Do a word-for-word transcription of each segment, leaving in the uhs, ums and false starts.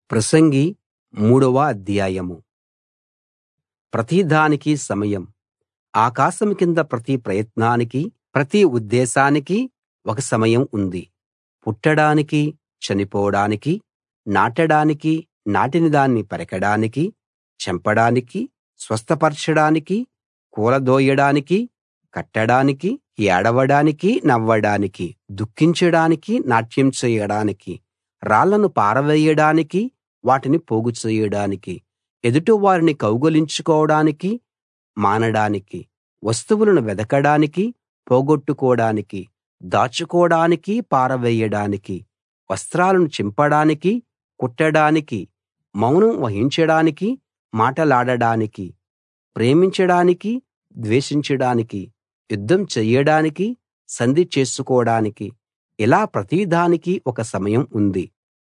ప్రసంగి మూడవ అధ్యాయం. ప్రతిదానికీ సమయం. ఆకాశం కింద ప్రతి ప్రయత్నానికీ ప్రతి ఉద్దేశానికీ ఒక సమయం ఉంది. పుట్టడానికీ, చనిపోడానికీ, నాటడానికీ, నాటిన దాన్ని పెరకడానికీ, చంపడానికీ, స్వస్థపరచడానికీ, కూలదోయడానికీ, కట్టడానికీ, ఏడవడానికీ, నవ్వడానికీ, దుఃఖించడానికీ, నాట్యం చేయడానికీ, రాళ్లను పారవేయడానికీ, వాటిని పోగు చేయడానికీ, ఎదుటివారిని కౌగిలించుకోవడానికీ, మానడానికీ, వస్తువులను వెదకడానికీ, పోగొట్టుకోడానికీ, దాచుకోడానికీ, పారవేయడానికీ, వస్త్రాలను చింపడానికీ, కుట్టడానికీ, మౌనం వహించడానికీ, మాటలాడడానికీ, ప్రేమించడానికీ, ద్వేషించడానికీ, యుద్ధం చెయ్యడానికీ, సంధి చేసుకోడానికీ, ఇలా ప్రతిదానికీ ఒక సమయం ఉంది.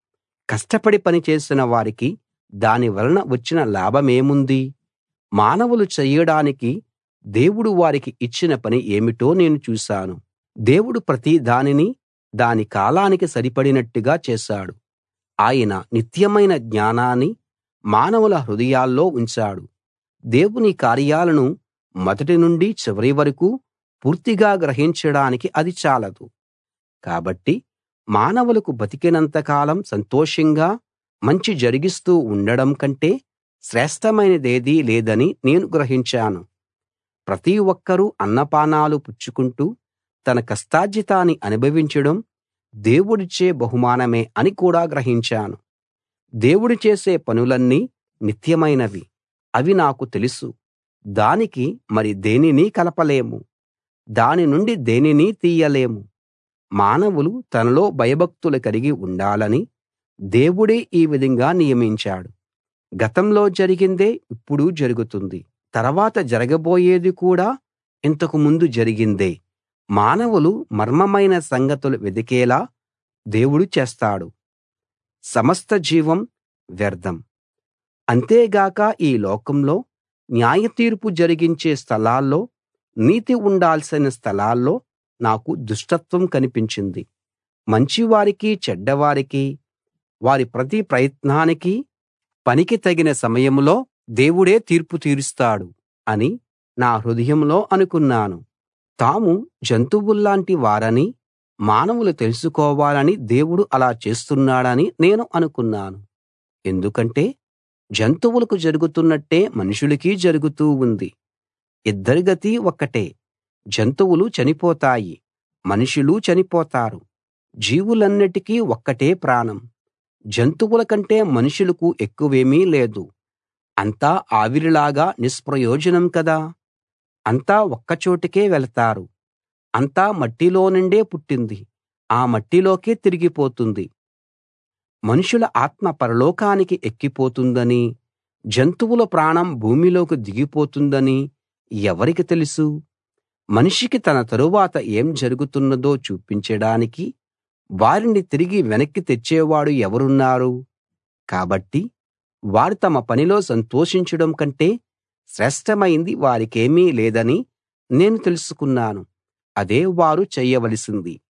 కష్టపడి పని చేసిన వారికి దాని వలన వచ్చిన లాభమేముంది? మానవులు చెయ్యడానికి దేవుడు వారికి ఇచ్చిన పని ఏమిటో నేను చూశాను. దేవుడు ప్రతి దానినీ దాని కాలానికి సరిపడినట్టుగా చేశాడు. ఆయన నిత్యమైన జ్ఞానాన్ని మానవుల హృదయాల్లో ఉంచాడు. దేవుని కార్యాలను మొదటి నుండి చివరి వరకూ పూర్తిగా గ్రహించడానికి అది చాలదు. కాబట్టి మానవులకు బతికినంత కాలం సంతోషంగా మంచి జరిగిస్తూ ఉండడం కంటే శ్రేష్ఠమైనదేదీ లేదని నేను గ్రహించాను. ప్రతి ఒక్కరూ అన్నపానాలు పుచ్చుకుంటూ తన కష్టార్జితాన్ని అనుభవించడం దేవుడిచ్చే బహుమానమే అని కూడా గ్రహించాను. దేవుడు చేసే పనులన్నీ నిత్యమైనవి, అవి నాకు తెలుసు. దానికి మరి దేనినీ కలపలేము, దాని నుండి దేనినీ తీయలేము. మానవులు తనలో భయభక్తులు కలిగి ఉండాలని దేవుడే ఈ విధంగా నియమించాడు. గతంలో జరిగిందే ఇప్పుడు జరుగుతుంది, తర్వాత జరగబోయేది కూడా ఇంతకు ముందు జరిగిందే. మానవులు మర్మమైన సంగతులు వెదికేలా దేవుడు చేస్తాడు. సమస్త జీవం వ్యర్థం. అంతేగాక ఈ లోకంలో న్యాయతీర్పు జరిగించే స్థలాల్లో, నీతి ఉండాల్సిన స్థలాల్లో నాకు దుష్టత్వం కనిపించింది. మంచివారికీ చెడ్డవారికీ వారి ప్రతి ప్రయత్నానికీ పనికి తగిన సమయంలో దేవుడే తీర్పు తీరుస్తాడు అని నా హృదయంలో అనుకున్నాను. తాము జంతువుల్లాంటి వారని మానవులు తెలుసుకోవాలని దేవుడు అలా చేస్తున్నాడని నేను అనుకున్నాను. ఎందుకంటే జంతువులకు జరుగుతున్నట్టే మనుషులకీ జరుగుతూ ఉంది. ఇద్దరి గతి ఒక్కటే. జంతువులు చనిపోతాయి, మనుషులూ చనిపోతారు. జీవులన్నిటికీ ఒక్కటే ప్రాణం. జంతువుల కంటే మనుషులకు ఎక్కువేమీ లేదు. అంతా ఆవిరిలాగా నిష్ప్రయోజనం కదా. అంతా ఒక్కచోటికే వెళతారు. అంతా మట్టిలో నుండే పుట్టింది, ఆ మట్టిలోకే తిరిగిపోతుంది. మనుషుల ఆత్మ పరలోకానికి ఎక్కిపోతుందనీ, జంతువుల ప్రాణం భూమిలోకి దిగిపోతుందనీ ఎవరికి తెలుసు? మనిషికి తన తరువాత ఏం జరుగుతున్నదో చూపించడానికి వారిని తిరిగి వెనక్కి తెచ్చేవాడు ఎవరున్నారు? కాబట్టి వారు తమ పనిలో సంతోషించడం కంటే శ్రేష్ఠమైంది వారికేమీ లేదని నేను తెలుసుకున్నాను. అదే వారు చెయ్యవలసింది.